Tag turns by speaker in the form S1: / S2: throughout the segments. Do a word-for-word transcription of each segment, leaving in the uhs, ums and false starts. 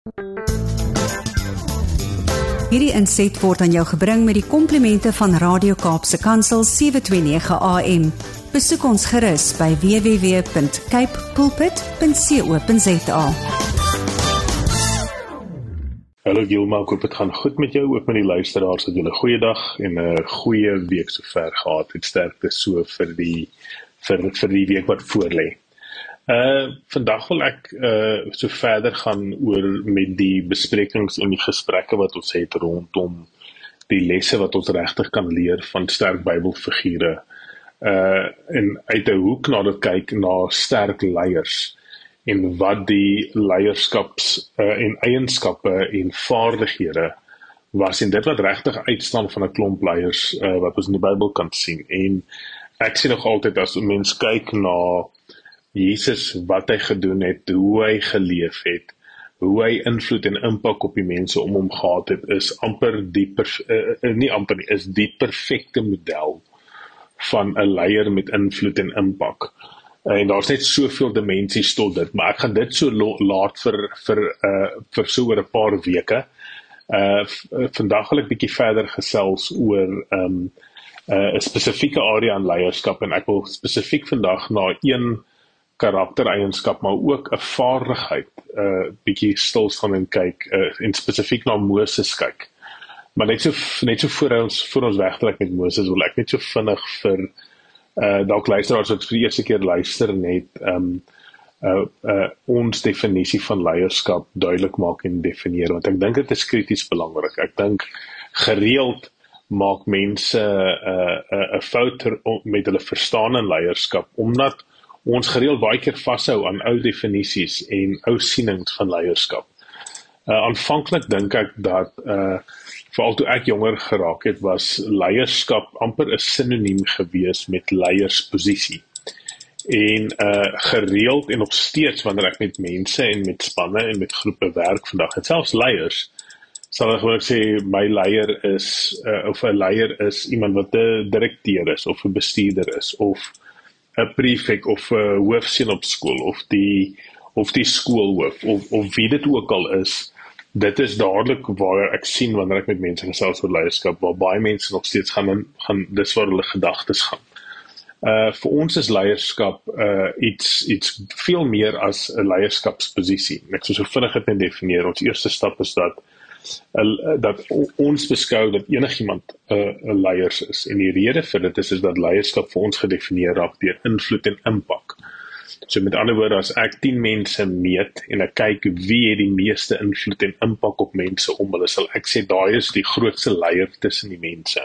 S1: Hierdie inset word aan jou gebring met die komplimente van Radio Kaapse Kansel sewe twee nege A M. Besoek ons gerus by w w w punt cape pulpit punt co punt za.
S2: Hallo Gilma, ek hoop het gaan goed met jou, ook met die luisteraars, dat jy 'n goeie dag en 'n goeie week so ver gehad het, sterkte so vir die, vir, vir die week wat voorlê. Uh, vandag wil ek uh, so verder gaan oor met die besprekings en die gesprekke wat ons het rondom die lesse wat ons regtig kan leer van sterk Bybelfigure. Uh, en uit 'n hoek na dit kyk na sterk leiers en wat die leierskaps uh, en eienskappe en vaardighede was en dit wat regtig uitstaan van 'n klomp leiers uh, wat ons in die Bybel kan sien. En ek sien nog altyd as 'n mens kyk na Jesus, wat hy gedoen het, hoe hy geleef het, hoe hy invloed en impak op die mense om hom gehad het, is amper die, uh, nie amper nie, is die perfecte model van 'n leier met invloed en impak. En daar's net soveel dimensies tot dit, maar ek gaan dit so laat vir, vir, uh, vir so oor 'n paar weke. Uh, vandag wil ek bietjie verder gesels oor um, uh, 'n spesifieke area aan leierskap, en ek wil spesifiek vandag na een karaktereienskap, maar ook 'n vaardigheid, uh, bietjie stil staan en kyk, uh, en spesifiek na Moses kyk. Maar net so, net so voor ons, voor ons wegtrek met Moses, wil ek net so vinnig vir, uh, dalk luisteraars wat vir die eerste keer luister, net, um, uh, uh, ons definisie van leierskap duidelik maak en definieer, want ek dink dit is krities belangrik. Ek dink gereeld maak mense 'n uh, uh, fout met hulle verstaan in leierskap, omdat ons gereeld baie keer vashou aan ou definisies en ou sienings van leierskap. Uh, aanvanklik dink ek dat, uh, veral toe ek jonger geraak het, was leierskap amper 'n sinoniem gewees met leiersposisie. En uh, gereeld en nog steeds, wanneer ek met mense en met spanne en met groepe werk vandag, en selfs leiers, sal ek gewoon sê, my leier is, uh, of 'n leier is iemand wat 'n direkteur is, of 'n bestuurder is, of 'n prefek of 'n hoofseun op skool, of die of die skoolhoof, of, of wie dit ook al is. Dit is dadelik waar ek sien wanneer ek met mense gesels oor leierskap, waar baie mense nog steeds gaan, gaan dis waar hulle gedagtes gaan. Uh, vir ons is leierskap uh, iets, iets veel meer as 'n leierskapsposisie. Ek sou so vinnig dit net definieer. Ons eerste stap is dat Uh, dat ons beskou dat enigiemand 'n uh, leiers is. En die rede vir dit is, is dat leierskap vir ons gedefinieer raak deur invloed en impak. So met ander woorde, as ek tien mense meet en ek kyk wie het die meeste invloed en impak op mense om hulle, sal ek sê daai is die grootste leier tussen die mense.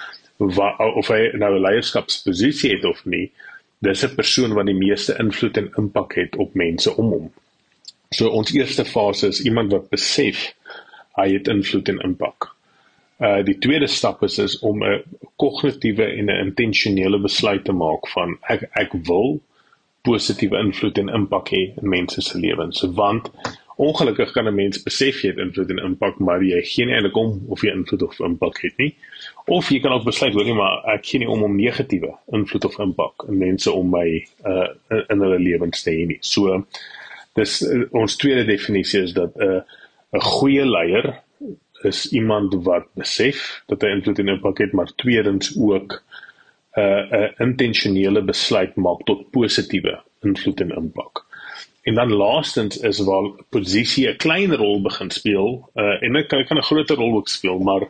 S2: Wa, of hy nou 'n leierskapsposisie het of nie, dis 'n persoon wat die meeste invloed en impak het op mense om hom. So ons eerste fase is iemand wat besef hy het invloed en impak. Uh, die tweede stap is, is om 'n kognitiewe en 'n intentionele besluit te maak van ek, ek wil positiewe invloed en impak hê in mense se lewens. Want ongelukkig kan 'n mens besef jy het invloed en impak, maar jy gee nie eintlik om of jy invloed of impak het nie. Of jy kan ook besluit, hoor nie, maar ek gee nie om om negatiewe invloed of impak in mense om my uh, in, in hulle lewens te hê nie. So, dis uh, ons tweede definisie is dat 'n uh, 'n goeie leier is iemand wat besef dat hy invloed en impak het, maar tweedens ook 'n uh, uh, intentionele besluit maak tot positiewe invloed en impak. En dan laastens is waar posisie 'n klein rol begin speel, uh, en dit kan, kan 'n groter rol ook speel, maar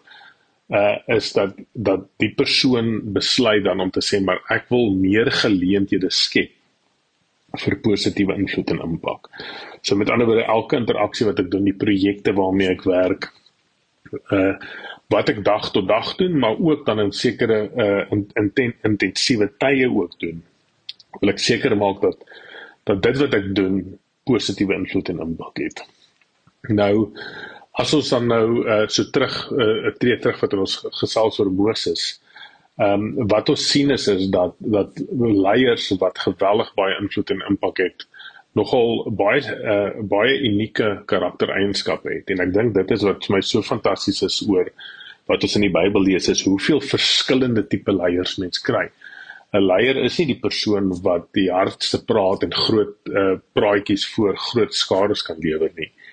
S2: uh, is dat, dat die persoon besluit dan om te sê, maar ek wil meer geleenthede skep vir positiewe invloed en impak. So met ander woorde, elke interaksie wat ek doen, die projekte waarmee ek werk, uh, wat ek dag tot dag doen, maar ook dan in sekere uh, inten, intensiewe tye ook doen, wil ek seker maak dat, dat dit wat ek doen, positiewe invloed en impak het. Nou, as ons dan nou uh, so terug, uh, tree terug wat ons gesels oor Moses, Um, wat ons sien is, is dat, dat leiers wat geweldig baie invloed en impak het, nogal baie, uh, baie unieke karaktereienskappe het. En ek dink dit is wat vir my so fantasties is oor wat ons in die Bybel lees, is hoeveel verskillende tipe leiers mens kry. 'n leier is nie die persoon wat die hardste praat en groot uh, praatjies voor groot skares kan lewer nie.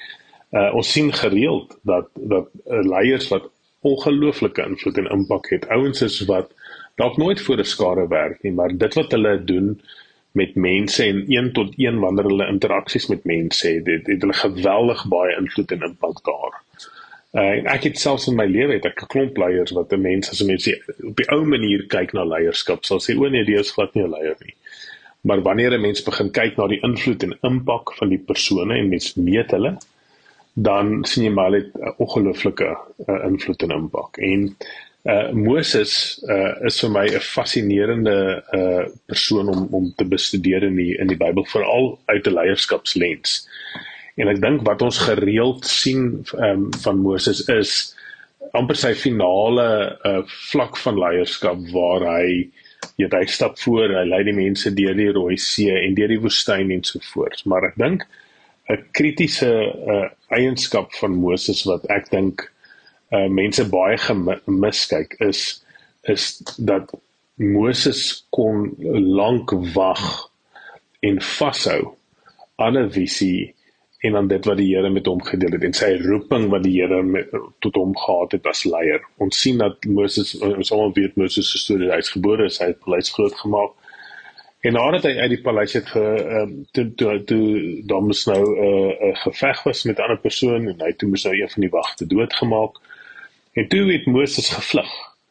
S2: Uh, ons sien gereeld dat, dat uh, leiers wat ongelooflike invloed en impak het, ouens is wat dalk nooit voor 'n skare werk nie, maar dit wat hulle doen met mense en een tot een wanneer hulle interaksies met mense het, het, het hulle geweldig baie invloed en impak daar. Uh, en ek het selfs in my lewe het ek 'n klomp leiers wat 'n mens as 'n mens op die ou manier kyk na leierskap, sal sê, o nee, die is glad nie 'n leier nie. Maar wanneer 'n mens begin kyk na die invloed en impak van die persone en mens meet hulle, dan sien jy maar dit 'n ongelooflike uh, invloed en impak. En uh, Moses uh, is vir my 'n fascinerende uh, persoon om om te bestudeer in die in die Bybel, veral uit 'n leierskapslens. En ek dink wat ons gereeld sien um, van Moses is amper sy finale uh, vlak van leierskap waar hy jy, hy stap voor, hy lei die mense deur die Rooi See en deur die woestyn en so voort. Maar ek dink 'n kritiese uh, eienskap van Moses wat ek dink uh, mense baie gemiskyk is, is dat Moses kon lank wag en vashou aan 'n visie en aan dit wat die Here met hom gedeel het, en sy roeping wat die Here met, tot hom gehad het as leier. Ons sien dat Moses, ons almal weet Moses se storie, hy is gebore, hy het paleis groot gemaak, en nadat hy uit die paleis het ge, uh, toe, toe, toe daar moes nou 'n uh, uh, geveg was met 'n ander persoon, en hy toe moes nou een van die wagte doodgemaak, en toe het Moses gevlug.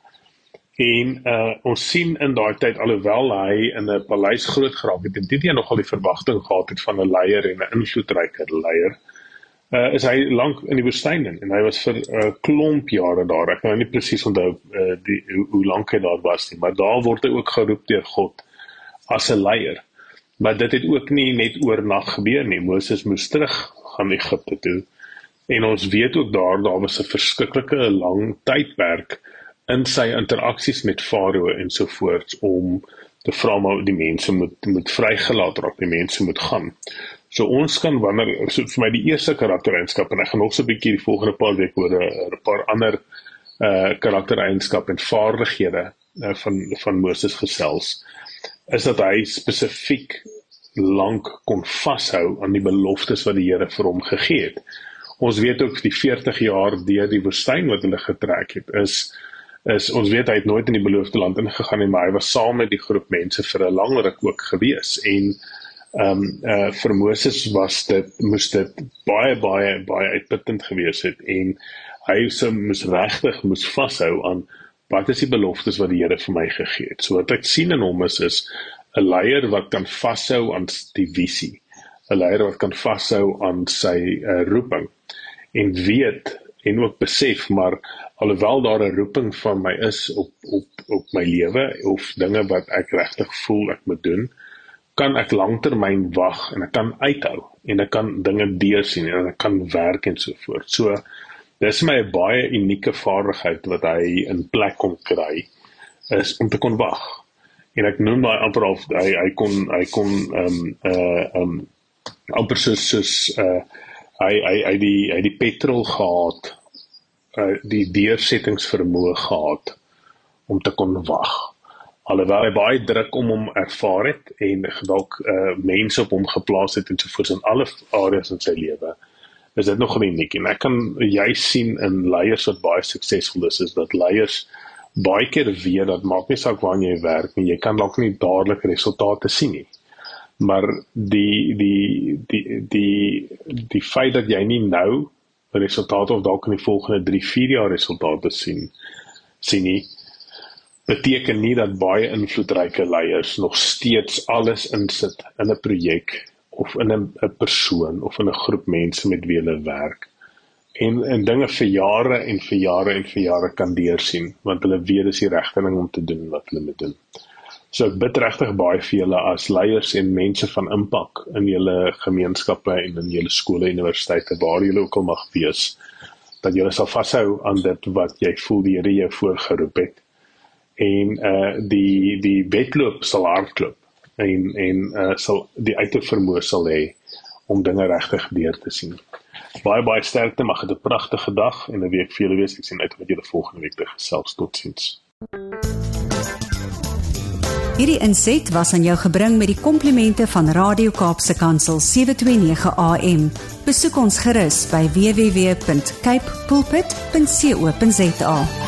S2: En uh, ons sien in daai tyd, alhoewel hy in 'n paleis groot geraak het, en dit jy nogal die verwagting gehad het van 'n leier en 'n invloedryke leier, uh, is hy lank in die woestyn in, en hy was vir 'n uh, klomp jare daar. Ek kan nie presies onthou uh, die, hoe, hoe lank hy daar was nie, maar daar word hy ook geroep deur God as 'n leier. Maar dit het ook nie net oornag gebeur nie. Moses moes terug gaan Egipte toe, en ons weet ook daar, daar was 'n verskriklike lang tydperk in sy interaksies met Farao en so voorts, om te vra maar die mense moet, moet vrygelaat raak, die mense moet gaan. So ons kan wanneer, so vir my die eerste karaktereienskap, en ek gaan nog so 'n bietjie die volgende paar weke oor 'n paar ander uh, karaktereienskap en vaardighede uh, van, van Moses gesels, is dat hy spesifiek lank kon vashou aan die beloftes wat die Here vir hom gegee het. Ons weet ook die veertig jaar deur die woestyn wat hulle getrek het, is is, ons weet hy het nooit in die beloofde land ingegaan nie, maar hy was saam met die groep mense vir 'n lang ruk ook gewees, en um, uh, vir Moses was dit, moes dit baie, baie, baie uitputtend gewees het, en hy so, moes regtig, moes vashou aan, wat is die beloftes wat die Here vir my gegee het. So wat ek sien in hom is, is 'n leier wat kan vashou aan die visie, 'n leier wat kan vashou aan sy uh, roeping, en weet, en ook besef, maar alhoewel daar 'n roeping van my is op, op, op my lewe, of dinge wat ek regtig voel ek moet doen, kan ek langtermyn wag, en ek kan uithou, en ek kan dinge deursien, en ek kan werk en so voort. So, dis my 'n baie unieke vaardigheid wat hy in plek kon kry, is om te kon wag. En ek noem daai amper al, hy, hy kon, hy kon, um, uh, um, amper soos, soos uh, hy, hy, hy, die, hy die petrol gehad, uh, die deursettingsvermoë gehad, om te kon wag. Alhoewel hy baie druk om hom ervaar het, en dalk uh, mense op hom geplaas het, en sovoorts in alle areas in sy lewe, is dit nog uniek. En ek kan juist sien in leiers wat baie suksesvol is, is dat leiers baie keer weet, dat maak nie saak waar jy werk nie, jy kan dalk nie dadelik resultate sien nie. Maar die, die, die, die, die feit dat jy nie nou resultate, of dalk in die volgende drie, vier jaar resultate sien, sien nie, beteken nie dat baie invloedryke leiers nog steeds alles insit in 'n projek, of in 'n persoon, of in 'n groep mense met wie hulle werk, en, en dinge vir jare en vir jare en vir jare kan deursien, want hulle weet dis die regte ding om te doen wat hulle moet doen. So ek bid regtig baie vir julle as leiers en mense van impak in julle gemeenskappe en in julle skole, universiteite, waar julle ook al mag wees, dat julle sal vashou aan dit wat jy voel die Here jou voorgeroep het, en uh, die, die wedloop sal hardloop, en, en uh, sal, die uithou vermoë sal hê om dinge regtig deur te sien. Baie, baie sterkte, mag het 'n pragtige dag en 'n week vir julle wees. Ek sien uit wat julle volgende week te gesels. Totsiens.
S1: Hierdie inset was aan jou gebring met die komplimente van Radio Kaapse Kansel sewe twee nege A M. Besoek ons gerus by w w w punt cape pulpit punt co punt za.